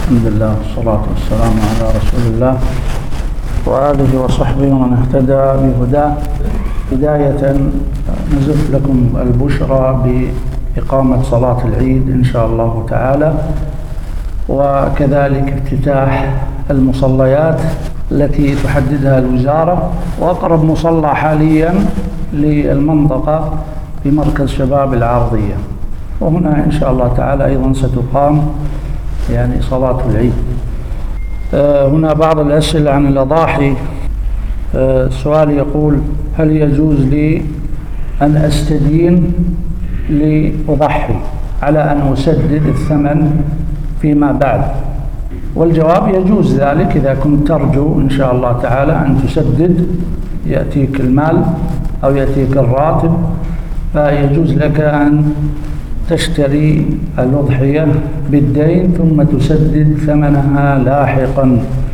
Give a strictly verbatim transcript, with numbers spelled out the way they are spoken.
الحمد لله والصلاة والسلام على رسول الله وآله وصحبه ومن اهتدى بهداه. بداية نزف لكم البشرى بإقامة صلاة العيد إن شاء الله تعالى، وكذلك افتتاح المصليات التي تحددها الوزارة، وأقرب مصلى حاليا للمنطقة في مركز شباب العرضية، وهنا إن شاء الله تعالى أيضا ستقام يعني صلاة العيد. آه هنا بعض الأسئلة عن الأضاحي. آه سؤال يقول: هل يجوز لي أن أستدين لأضحي على أن أسدد الثمن فيما بعد؟ والجواب: يجوز ذلك إذا كنت ترجو إن شاء الله تعالى أن تسدد، يأتيك المال أو يأتيك الراتب، فيجوز لك أن تشتري الأضحية بالدين ثم تسدد ثمنها لاحقا.